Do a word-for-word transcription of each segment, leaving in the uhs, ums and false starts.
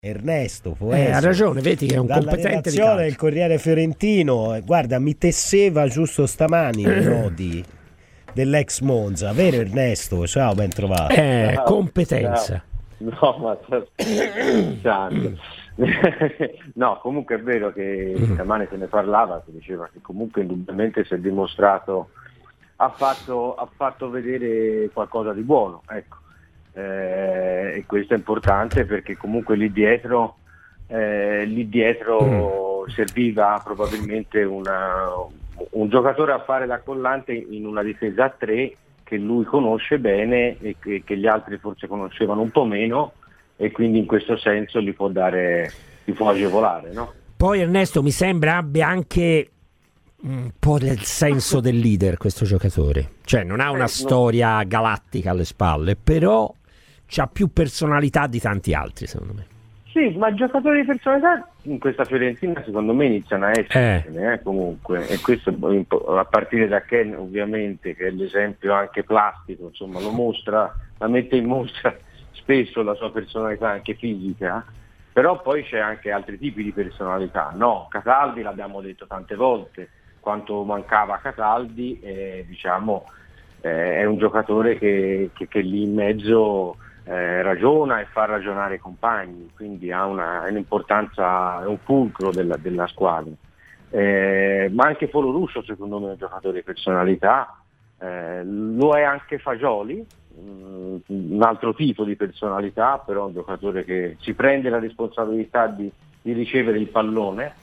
Ernesto può Eh, essere. ha ragione, vedi che è un Dalla competente di redazione calcio. del Corriere Fiorentino, eh, guarda, mi tesseva giusto stamani i nodi dell'ex Monza, vero Ernesto? Ciao, ben trovato. Eh, Ciao, competenza. ciao. No, ma sto no, comunque è vero che stamane se ne parlava, si diceva che comunque indubbiamente si è dimostrato, ha fatto, ha fatto vedere qualcosa di buono, ecco. Eh, e questo è importante perché comunque lì dietro, eh, lì dietro serviva probabilmente una, un giocatore a fare da collante in una difesa a tre che lui conosce bene e che, che gli altri forse conoscevano un po' meno, e quindi in questo senso li può dare, li può agevolare, no? Poi Ernesto mi sembra abbia anche un po' del senso del leader questo giocatore, cioè non ha una Eh, no. storia galattica alle spalle, però c'ha più personalità di tanti altri, secondo me. Sì, ma giocatori di personalità in questa Fiorentina secondo me iniziano a essere, eh. eh, comunque, e questo a partire da Ken ovviamente, che è l'esempio anche plastico, insomma lo mostra, la mette in mostra spesso la sua personalità anche fisica, però poi c'è anche altri tipi di personalità, no? Cataldi l'abbiamo detto tante volte, quanto mancava Cataldi, eh, diciamo eh, è un giocatore che, che, che lì in mezzo Eh, ragiona e fa ragionare i compagni, quindi ha una, un'importanza, è un fulcro della, della squadra. Eh, ma anche Polo Russo secondo me è un giocatore di personalità, eh, lo è anche Fagioli, mh, un altro tipo di personalità, però un giocatore che si prende la responsabilità di, di ricevere il pallone,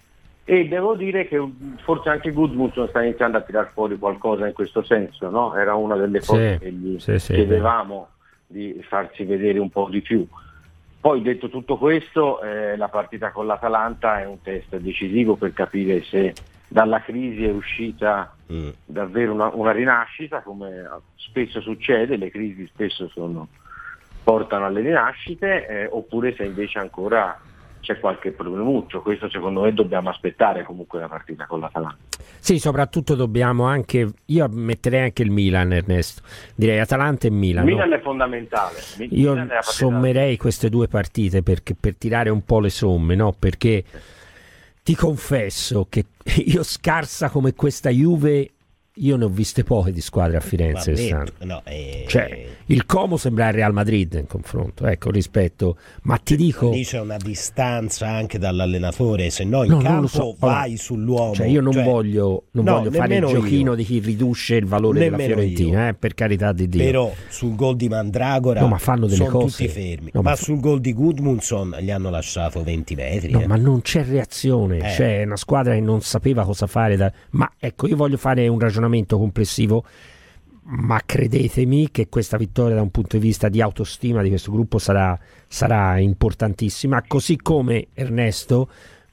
e devo dire che forse anche Gudmundsson sta iniziando a tirar fuori qualcosa in questo senso, no? Era una delle cose Sì, che gli sì, sì, chiedevamo di farsi vedere un po' di più. Poi detto tutto questo, eh, la partita con l'Atalanta è un test decisivo per capire se dalla crisi è uscita mm. davvero una, una rinascita, come spesso succede, le crisi spesso sono, portano alle rinascite, eh, oppure se invece ancora c'è qualche problemuccio. Questo secondo me dobbiamo aspettare comunque la partita con l'Atalanta. Sì, soprattutto dobbiamo anche, io metterei anche il Milan, Ernesto, direi Atalanta e Milan. Il Milan no? è fondamentale. Io Milan è sommerei queste due partite perché, per tirare un po' le somme, no? Perché ti confesso che io scarsa come questa Juve, io ne ho viste poche di squadre a Firenze quest'anno. No, eh, cioè, il Como sembra il Real Madrid in confronto, ecco, rispetto, ma ti dico lì c'è una distanza anche dall'allenatore, se no in no, campo so. vai allora, sull'uomo. Cioè io non cioè, voglio, non no, voglio fare il giochino io. di chi riduce il valore nemmeno della Fiorentina, eh, per carità di Dio. Però sul gol di Mandragora no, ma fanno delle sono cose. tutti fermi. No, ma, ma sul gol di Gudmundsson gli hanno lasciato venti metri. No, eh. ma non c'è reazione, Eh. c'è una squadra che non sapeva cosa fare. Da... Ma ecco, io voglio fare un ragionamento complessivo. Ma credetemi che questa vittoria da un punto di vista di autostima di questo gruppo sarà, sarà importantissima, così come Ernesto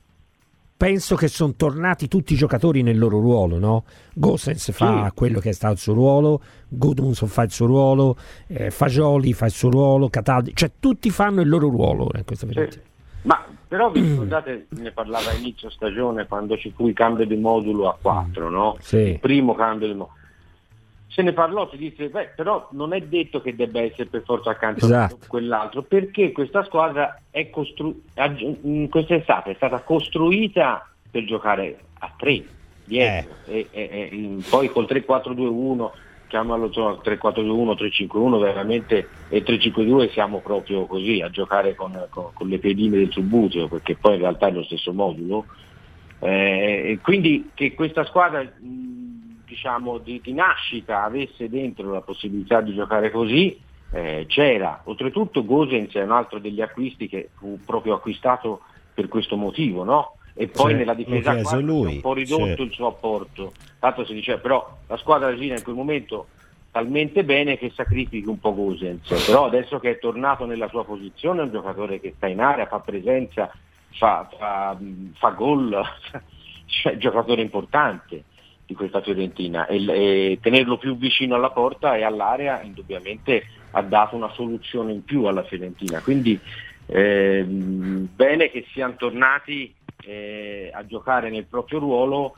penso che sono tornati tutti i giocatori nel loro ruolo, no? Gosens fa sì. quello che è stato il suo ruolo, Gudmundsson fa il suo ruolo, eh, Fagioli fa il suo ruolo, Cataldi, cioè tutti fanno il loro ruolo in questa partita. Sì. Ma però vi ricordate, ne parlava a inizio stagione quando ci fu il cambio di modulo a quattro, no? Sì. Il primo cambio di modulo. Se ne parlò, si disse, beh, però non è detto che debba essere per forza accanto esatto. a quell'altro, perché questa squadra è costruita, in quest'estate è stata costruita per giocare a tre dietro, eh. e, e, e poi col tre quattro due uno, chiamalo so, tre quattro due uno, tre cinque uno, veramente, e tre cinque due siamo proprio così, a giocare con, con, con le pedine del Subbuteo, perché poi in realtà è lo stesso modulo, eh, quindi che questa squadra diciamo di, di nascita avesse dentro la possibilità di giocare così, eh, c'era. Oltretutto Gosens è un altro degli acquisti che fu proprio acquistato per questo motivo, no? E poi Sì, nella difesa lo chiese quattro lui, si è un po' ridotto sì. il suo apporto, tanto si diceva, però la squadra gira in quel momento talmente bene che sacrifichi un po' Gosens, però adesso che è tornato nella sua posizione è un giocatore che sta in area, fa presenza, fa, fa, fa gol, cioè giocatore importante di questa Fiorentina, e, e tenerlo più vicino alla porta e all'area indubbiamente ha dato una soluzione in più alla Fiorentina, quindi eh, bene che siano tornati eh, a giocare nel proprio ruolo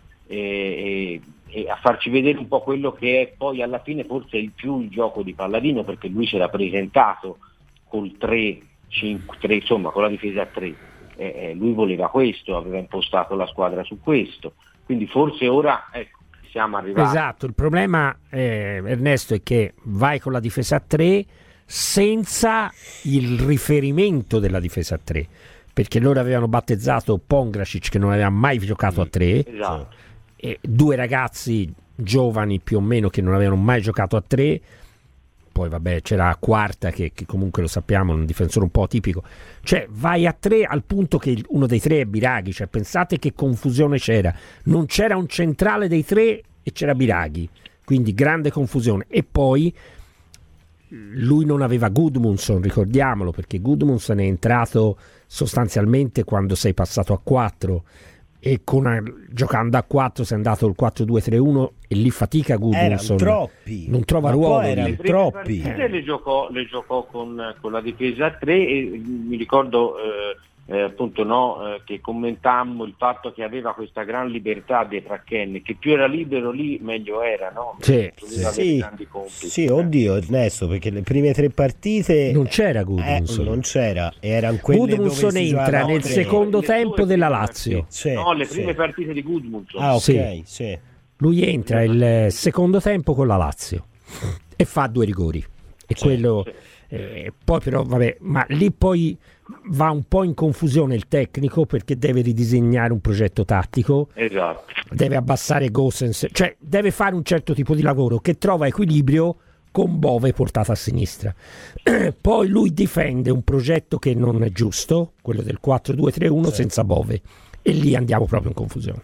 e, e, e a farci vedere un po' quello che è poi alla fine forse il più il gioco di Palladino, perché lui si era presentato col tre cinque tre, insomma con la difesa a tre. Eh, lui voleva questo, aveva impostato la squadra su questo, quindi forse ora ecco, siamo arrivati. Esatto, il problema eh, Ernesto è che vai con la difesa a tre senza il riferimento della difesa a tre, perché loro avevano battezzato Pongracic che non aveva mai giocato a tre, esatto. E due ragazzi giovani più o meno che non avevano mai giocato a tre. Poi vabbè c'era Quarta che, che comunque lo sappiamo è un difensore un po' atipico, cioè vai a tre al punto che uno dei tre è Biraghi, cioè pensate che confusione c'era, non c'era un centrale dei tre e c'era Biraghi, quindi grande confusione. E poi lui non aveva Gudmundsson, ricordiamolo, perché Gudmundsson è entrato sostanzialmente quando sei passato a quattro e con una, giocando a quattro sei andato il quattro due tre uno e lì fatica Gudmundsson, troppi, non trova ruolo, erano le troppi. Eh. Le giocò, le giocò con, con la difesa a tre e mi ricordo eh, eh, appunto no, eh, che commentammo il fatto che aveva questa gran libertà dietro a Kenny, che più era libero lì meglio era, no? Sì, sì, sì, oddio Ernesto, perché le prime tre partite non c'era eh, Gudmundsson, non c'era, erano quelle Gudmundsson dove si entra nel tre. secondo le tempo della prime Lazio, partite, sì, no, le sì. prime partite di Gudmundsson. Ah ok, Sì. sì. Lui entra il secondo tempo con la Lazio e fa due rigori e Sì, quello sì. eh, poi però vabbè, ma lì poi va un po' in confusione il tecnico perché deve ridisegnare un progetto tattico, Esatto. deve abbassare Gosens, cioè deve fare un certo tipo di lavoro che trova equilibrio con Bove portata a sinistra. Poi lui difende un progetto che non è giusto, quello del quattro due tre uno, sì, senza Bove, e lì andiamo proprio in confusione.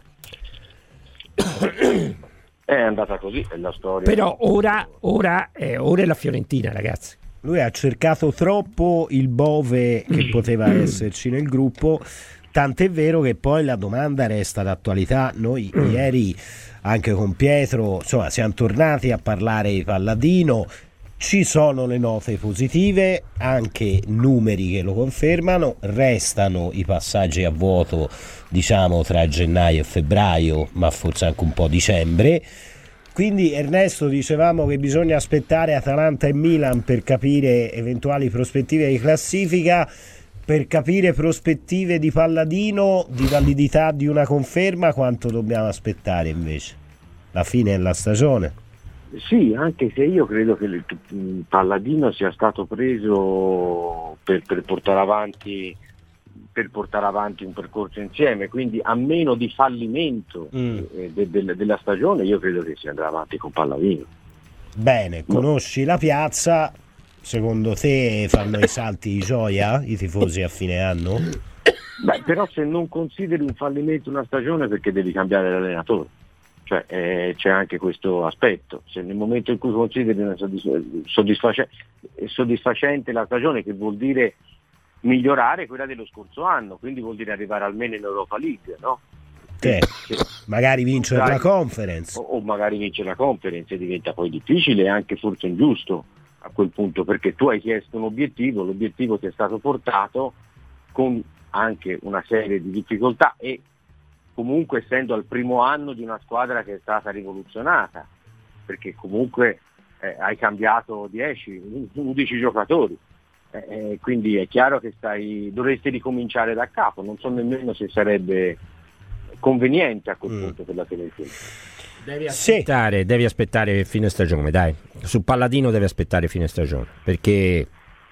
È andata così, è la storia. Però ora, ora, eh, ora è la Fiorentina, ragazzi. Lui ha cercato troppo il Bove che poteva esserci nel gruppo, tant'è vero che poi la domanda resta d'attualità. Noi ieri anche con Pietro insomma siamo tornati a parlare di Palladino, ci sono le note positive, anche numeri che lo confermano, restano i passaggi a vuoto diciamo tra gennaio e febbraio, ma forse anche un po' dicembre. Quindi Ernesto, dicevamo che bisogna aspettare Atalanta e Milan per capire eventuali prospettive di classifica, per capire prospettive di Palladino, di validità di una conferma. Quanto dobbiamo aspettare invece? La fine della stagione? Sì, anche se io credo che il Palladino sia stato preso per, per portare avanti per portare avanti un percorso insieme, quindi a meno di fallimento mm. eh, de, de, della stagione io credo che si andrà avanti con Palladino. Bene, conosci no. la piazza, secondo te fanno i salti di gioia i tifosi a fine anno? Beh, però se non consideri un fallimento una stagione perché devi cambiare l'allenatore, cioè eh, c'è anche questo aspetto, se nel momento in cui consideri una soddisf- soddisfac- soddisfacente la stagione, che vuol dire migliorare quella dello scorso anno, quindi vuol dire arrivare almeno in Europa League, no? Che sì. Magari vincere magari, la Conference o, o magari vincere la Conference diventa poi difficile e anche forse ingiusto a quel punto, perché tu hai chiesto un obiettivo, l'obiettivo ti è stato portato con anche una serie di difficoltà e comunque essendo al primo anno di una squadra che è stata rivoluzionata, perché comunque eh, hai cambiato dieci undici giocatori. Eh, quindi è chiaro che stai, dovresti ricominciare da capo, non so nemmeno se sarebbe conveniente a quel mm. punto per la Fiorentina. Devi aspettare, sì. devi aspettare fine stagione, dai. Su Palladino devi aspettare fine stagione, perché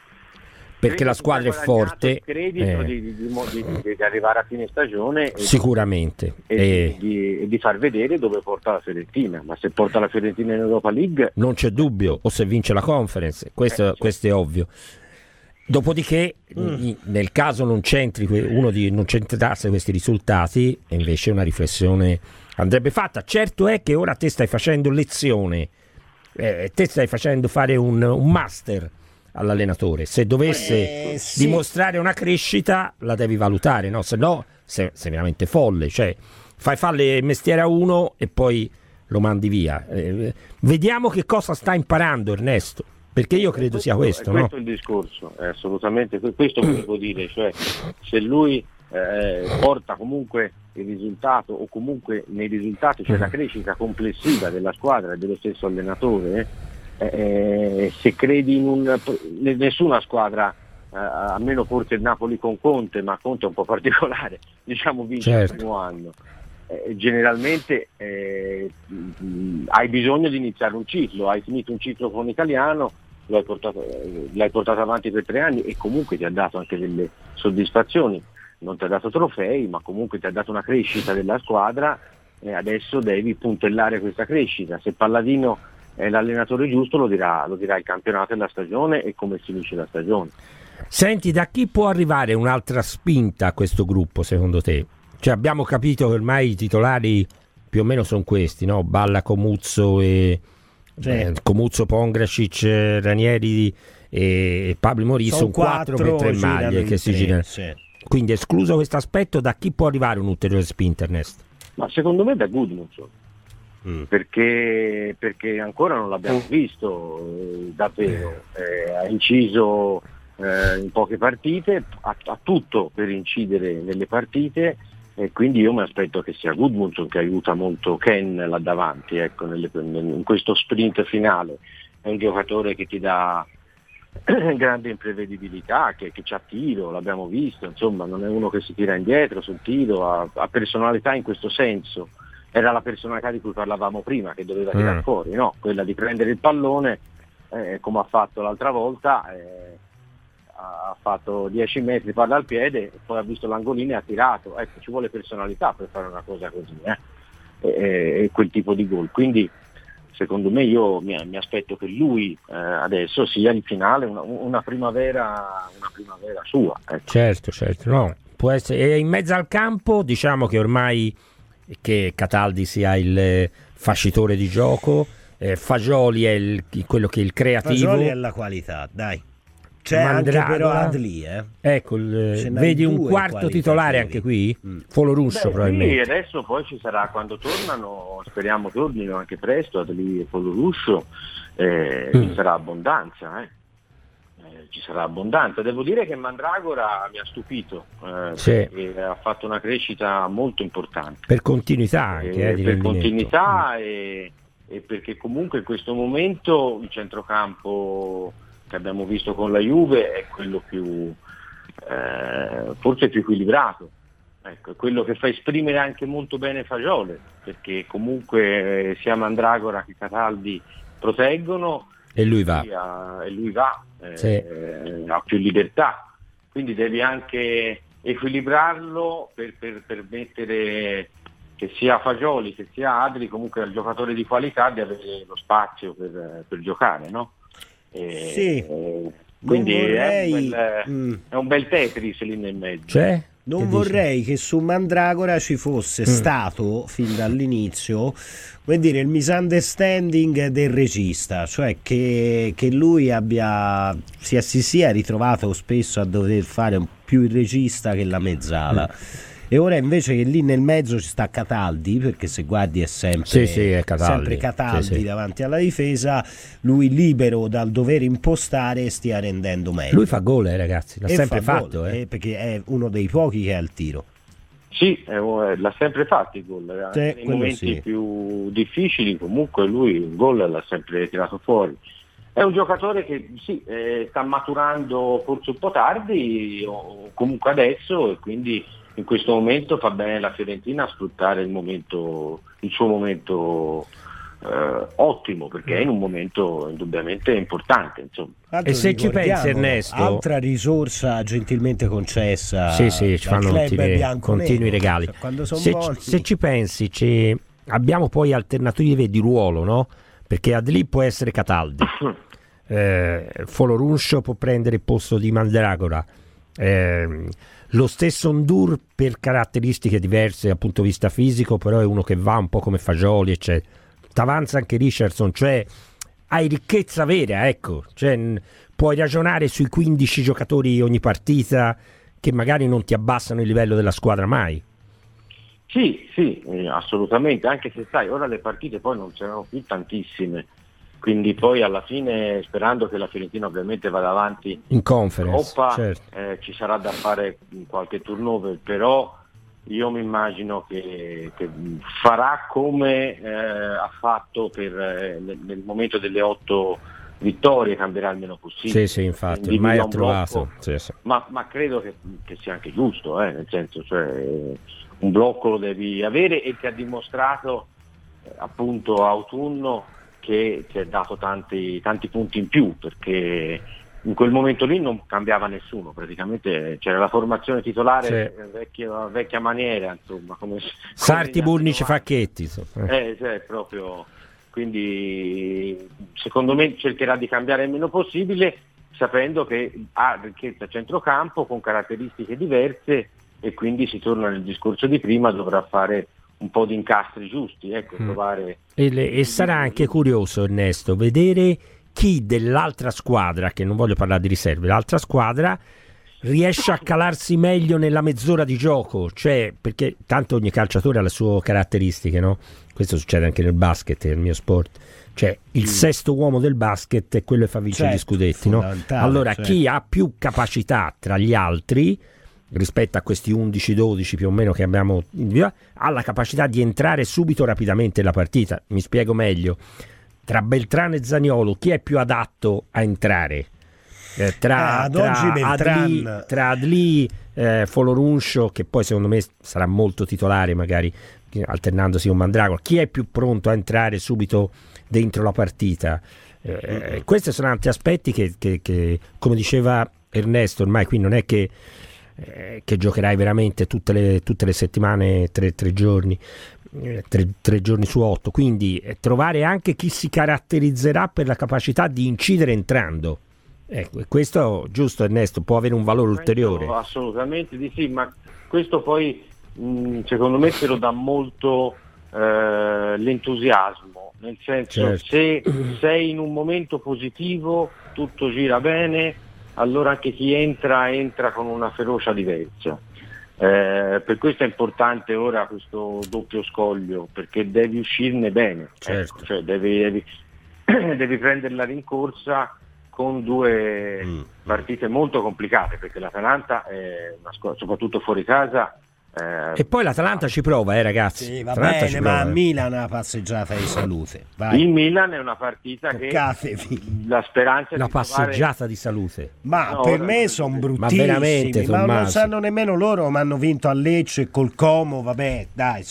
perché la squadra è forte. Il credito eh. di, di, di, di, di arrivare a fine stagione sicuramente e, e... Di, di, di far vedere dove porta la Fiorentina, ma se porta la Fiorentina in Europa League non c'è dubbio, o se vince la Conference, questo, eh, certo. questo è ovvio. Dopodiché, mm. nel caso non c'entri uno di non centrasse questi risultati, e invece una riflessione andrebbe fatta. Certo è che ora te stai facendo lezione, eh, te stai facendo fare un, un master all'allenatore. Se dovesse eh, sì. dimostrare una crescita, la devi valutare, no? Se no, sei, sei veramente folle. Cioè, fai fare il mestiere a uno e poi lo mandi via. Eh, vediamo che cosa sta imparando Ernesto. Perché io credo questo, sia questo, è no? Questo è il discorso, è assolutamente questo che devo dire, cioè se lui eh, porta comunque il risultato o comunque nei risultati c'è la crescita complessiva della squadra e dello stesso allenatore, eh, se credi in un nessuna squadra eh, almeno forse il Napoli con Conte, ma Conte è un po' particolare, diciamo vince certo. il primo anno. Eh, generalmente eh, mh, hai bisogno di iniziare un ciclo, hai finito un ciclo con l'italiano, lo hai portato, eh, l'hai portato avanti per tre anni e comunque ti ha dato anche delle soddisfazioni, non ti ha dato trofei, ma comunque ti ha dato una crescita della squadra e adesso devi puntellare questa crescita. Se Palladino è l'allenatore giusto lo dirà, lo dirà il campionato e la stagione e come finisce la stagione. Senti, da chi può arrivare un'altra spinta a questo gruppo secondo te? Cioè abbiamo capito che ormai i titolari più o meno sono questi, no? Balla, Comuzzo e sì. eh, Comuzzo, Pongracic, Ranieri e Pablo Mori sono, sono quattro per tre maglie che si girano. Sì. Quindi escluso questo aspetto, da chi può arrivare un'ulteriore spinta, Ernesto? Ma secondo me da Gudmundsson, mm. perché, perché ancora non l'abbiamo mm. visto eh, davvero, eh, ha inciso eh, in poche partite, ha, ha tutto per incidere nelle partite. E quindi io mi aspetto che sia Gudmundsson che aiuta molto Ken là davanti, ecco, nelle, in questo sprint finale. È un giocatore che ti dà grande imprevedibilità, che, che c'ha tiro, l'abbiamo visto, insomma non è uno che si tira indietro sul tiro, ha, ha personalità in questo senso. Era la personalità di cui parlavamo prima, che doveva tirare mm. fuori, no? Quella di prendere il pallone, eh, come ha fatto l'altra volta, eh, ha fatto dieci metri palla al piede, poi ha visto l'angolino e ha tirato. Ecco, ci vuole personalità per fare una cosa così, eh? e, e quel tipo di gol. Quindi secondo me io mi, mi aspetto che lui eh, adesso sia in finale una, una primavera una primavera sua. Ecco. Certo, certo, no, può essere. E in mezzo al campo diciamo che ormai che Cataldi sia il fascitore di gioco, eh, Fagioli è il, quello che è il creativo. Fagioli è la qualità, dai. C'è Mandragola, anche però Adli, eh? Ecco, il, vedi un quarto titolare veri. Anche qui? Mm. Folorusso Beh, probabilmente. Sì, adesso poi ci sarà, quando tornano, speriamo tornino anche presto, Adli e Folorusso, eh, mm. ci sarà abbondanza, eh. Eh, ci sarà abbondanza. Devo dire che Mandragora mi ha stupito, eh, sì. perché ha fatto una crescita molto importante. Per continuità anche, eh, eh, Per continuità mm. e, e perché comunque in questo momento il centrocampo che abbiamo visto con la Juve è quello più eh, forse più equilibrato, ecco, è quello che fa esprimere anche molto bene Fagioli, perché comunque eh, sia Mandragora che Cataldi proteggono e lui va, sia, e lui va eh, sì. eh, ha più libertà, quindi devi anche equilibrarlo per, per permettere che sia Fagioli che sia Adri comunque al giocatore di qualità di avere lo spazio per, per giocare, no? Eh, sì, eh, quindi vorrei... è, un bel, mm. è un bel Tetris lì nel mezzo. Cioè? Non che vorrei dici? Che su Mandragora ci fosse mm. stato fin dall'inizio, come dire, il misunderstanding del regista, cioè che, che lui abbia si, si sia ritrovato spesso a dover fare un, più il regista che la mezzala. Mm. E ora invece che lì nel mezzo ci sta Cataldi, perché se guardi è sempre sì, sì, è Cataldi, sempre Cataldi sì, sì. davanti alla difesa, lui libero dal dover impostare stia rendendo meglio. Lui fa gol, eh, ragazzi, l'ha e sempre fa fatto. Gol, eh. Eh, perché è uno dei pochi che ha il tiro. Sì, eh, l'ha sempre fatto il gol, sì, nei momenti sì. più difficili comunque lui il gol l'ha sempre tirato fuori. È un giocatore che sì, eh, sta maturando forse un po' tardi o comunque adesso, e quindi in questo momento fa bene la Fiorentina a sfruttare il momento, il suo momento eh, ottimo, perché è in un momento indubbiamente importante, insomma. E se ci pensi, Ernesto, altra risorsa gentilmente concessa, sì, sì, ci fanno continui, continui regali. Cioè, se, ci, se ci pensi, ci, abbiamo poi alternative di ruolo, no? Perché Adli può essere Cataldi, eh, Folorunscio può prendere il posto di Mandragora. Eh, lo stesso Ndur per caratteristiche diverse dal punto di vista fisico, però è uno che va un po' come Fagioli, eccetera. T'avanza anche Richardson, cioè hai ricchezza vera, ecco, cioè, n- puoi ragionare sui quindici giocatori ogni partita che magari non ti abbassano il livello della squadra mai. Sì, sì, eh, assolutamente, anche se sai, ora le partite poi non c'erano più tantissime, quindi poi alla fine, sperando che la Fiorentina ovviamente vada avanti in conference, Coppa, certo. eh, ci sarà da fare qualche turnover, però io mi immagino che, che farà come eh, ha fatto per, eh, nel, nel momento delle otto vittorie, cambierà il meno possibile. Sì, sì, infatti, ormai ha trovato. Blocco, sì, sì. Ma, ma credo che, che sia anche giusto, eh, nel senso, cioè, un blocco lo devi avere, e ti ha dimostrato eh, appunto a autunno che ti ha dato tanti, tanti punti in più, perché in quel momento lì non cambiava nessuno, praticamente c'era la formazione titolare, sì. vecchia, vecchia maniera, insomma, come Sarti, Burnici, Facchetti, eh, cioè, proprio, quindi secondo me cercherà di cambiare il meno possibile, sapendo che ha ricchezza a centrocampo con caratteristiche diverse, e quindi si torna nel discorso di prima, dovrà fare un po' di incastri giusti, ecco, mm. trovare e, le, e sarà anche curioso, Ernesto, vedere chi dell'altra squadra, che non voglio parlare di riserve, l'altra squadra riesce a calarsi meglio nella mezz'ora di gioco, cioè, perché tanto ogni calciatore ha le sue caratteristiche, no? Questo succede anche nel basket, nel mio sport, cioè il mm. sesto uomo del basket è quello che fa vincere certo, gli scudetti, no? Allora certo. Chi ha più capacità tra gli altri rispetto a questi undici dodici più o meno che abbiamo, ha la capacità di entrare subito rapidamente nella partita. Mi spiego meglio: tra Beltrán e Zaniolo chi è più adatto a entrare? Eh, tra, eh, tra, Adli, tra Adli, eh, Folorunscio, che poi secondo me sarà molto titolare, magari alternandosi con Mandragora, chi è più pronto a entrare subito dentro la partita? Eh, mm-hmm. Questi sono altri aspetti che, che, che, come diceva Ernesto, ormai qui non è che eh, che giocherai veramente tutte le, tutte le settimane, tre, tre giorni eh, tre, tre giorni su otto, quindi eh, trovare anche chi si caratterizzerà per la capacità di incidere entrando. Ecco, questo, giusto Ernesto, può avere un valore ulteriore. Assolutamente di sì, ma questo poi mh, secondo me te lo dà molto eh, l'entusiasmo, nel senso, certo. Se sei in un momento positivo, tutto gira bene, allora anche chi entra entra con una ferocia diversa. Eh, per questo è importante ora questo doppio scoglio, perché devi uscirne bene, certo. ecco, cioè devi, devi, devi prendere la rincorsa con due mm. partite molto complicate, perché l'Atalanta è una squadra, soprattutto fuori casa. Eh, e poi l'Atalanta ci prova, eh ragazzi. Sì, va bene, ma a Milan è una passeggiata di salute. Vai. Il Milan è una partita Toccatevi. Che la speranza una di passeggiata trovare... di salute. Ma no, per me sono bruttissimi, ma veramente, ma non sanno nemmeno loro, ma hanno vinto a Lecce e col Como, vabbè, dai,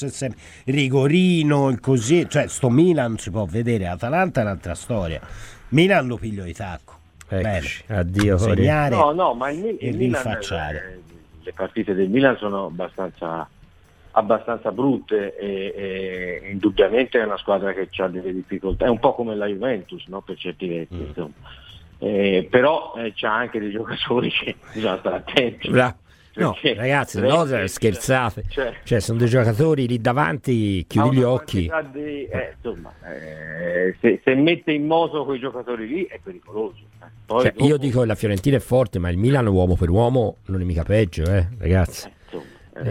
rigorino e così, cioè sto Milan si può vedere, Atalanta è un'altra storia. Milan lo piglio di tacco. Eccoci, addio. Segnare no, no, ma il, il e Milan rinfacciare. Le partite del Milan sono abbastanza abbastanza brutte e, e indubbiamente è una squadra che ha delle difficoltà, è un po' come la Juventus, no? Per certi versi, mm. insomma. Eh, però eh, c'ha anche dei giocatori che bisogna stare attenti. Bra- no, ragazzi, no, scherzate, cioè, cioè sono dei giocatori lì davanti, chiudi gli occhi. Di, eh, insomma, eh, se, se mette in moto quei giocatori lì è pericoloso. Poi cioè, dopo... Io dico che la Fiorentina è forte, ma il Milan uomo per uomo non è mica peggio, eh, ragazzi. Eh, insomma,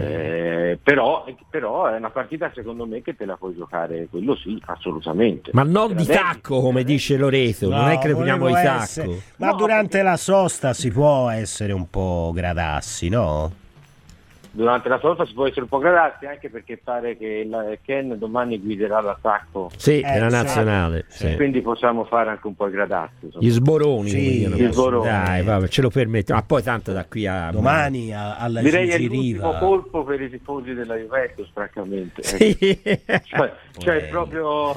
eh, però, però è una partita secondo me che te la puoi giocare, quello sì, assolutamente. Ma non di tacco, come dice Loreto, no, non è che vogliamo di tacco. Essere... Ma no, durante perché... la sosta si può essere un po' gradassi, no? Durante la sosta si può essere un po' gradati, anche perché pare che il Ken domani guiderà l'attacco sì, eh, della sì. nazionale sì. Quindi possiamo fare anche un po' i gradazzi, gli sboroni, sì, gli sboroni. Dai, vabbè, ce lo permettiamo, ma poi tanto da qui a domani a, alla direi Gigi è l'ultimo Riva. Colpo per i tifosi della Juventus, francamente. Sì. Cioè, cioè proprio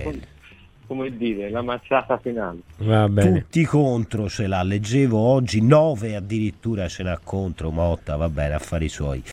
come dire, la mazzata finale. Va bene. Tutti contro ce l'ha, leggevo oggi nove addirittura ce l'ha contro Motta, va bene, affari suoi.